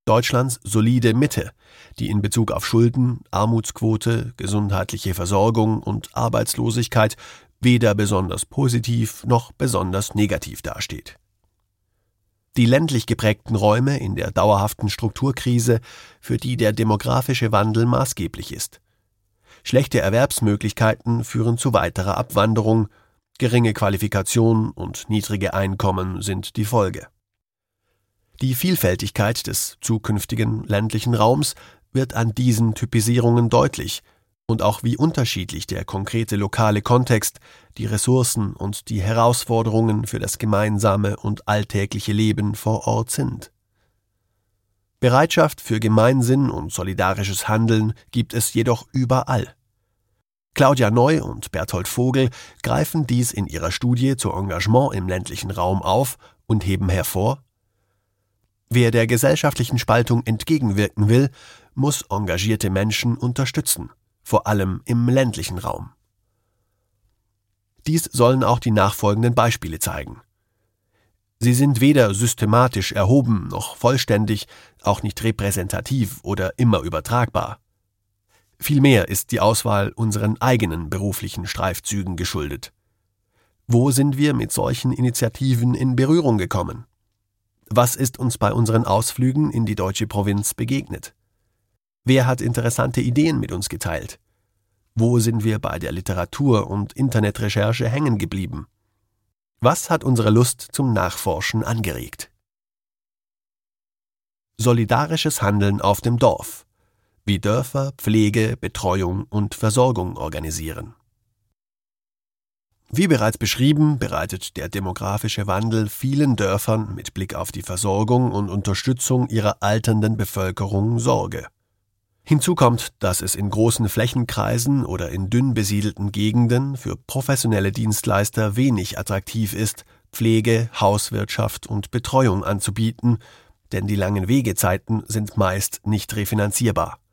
Deutschlands solide Mitte, die in Bezug auf Schulden, Armutsquote, gesundheitliche Versorgung und Arbeitslosigkeit weder besonders positiv noch besonders negativ dasteht. Die ländlich geprägten Räume in der dauerhaften Strukturkrise, für die der demografische Wandel maßgeblich ist. Schlechte Erwerbsmöglichkeiten führen zu weiterer Abwanderung, geringe Qualifikation und niedrige Einkommen sind die Folge. Die Vielfältigkeit des zukünftigen ländlichen Raums wird an diesen Typisierungen deutlich und auch wie unterschiedlich der konkrete lokale Kontext, die Ressourcen und die Herausforderungen für das gemeinsame und alltägliche Leben vor Ort sind. Bereitschaft für Gemeinsinn und solidarisches Handeln gibt es jedoch überall. Claudia Neu und Berthold Vogel greifen dies in ihrer Studie zu Engagement im ländlichen Raum auf und heben hervor: Wer der gesellschaftlichen Spaltung entgegenwirken will, muss engagierte Menschen unterstützen, vor allem im ländlichen Raum. Dies sollen auch die nachfolgenden Beispiele zeigen. Sie sind weder systematisch erhoben noch vollständig, auch nicht repräsentativ oder immer übertragbar. Vielmehr ist die Auswahl unseren eigenen beruflichen Streifzügen geschuldet. Wo sind wir mit solchen Initiativen in Berührung gekommen? Was ist uns bei unseren Ausflügen in die deutsche Provinz begegnet? Wer hat interessante Ideen mit uns geteilt? Wo sind wir bei der Literatur- und Internetrecherche hängen geblieben? Was hat unsere Lust zum Nachforschen angeregt? Solidarisches Handeln auf dem Dorf. Wie Dörfer Pflege, Betreuung und Versorgung organisieren. Wie bereits beschrieben, bereitet der demografische Wandel vielen Dörfern mit Blick auf die Versorgung und Unterstützung ihrer alternden Bevölkerung Sorge. Hinzu kommt, dass es in großen Flächenkreisen oder in dünn besiedelten Gegenden für professionelle Dienstleister wenig attraktiv ist, Pflege, Hauswirtschaft und Betreuung anzubieten, denn die langen Wegezeiten sind meist nicht refinanzierbar.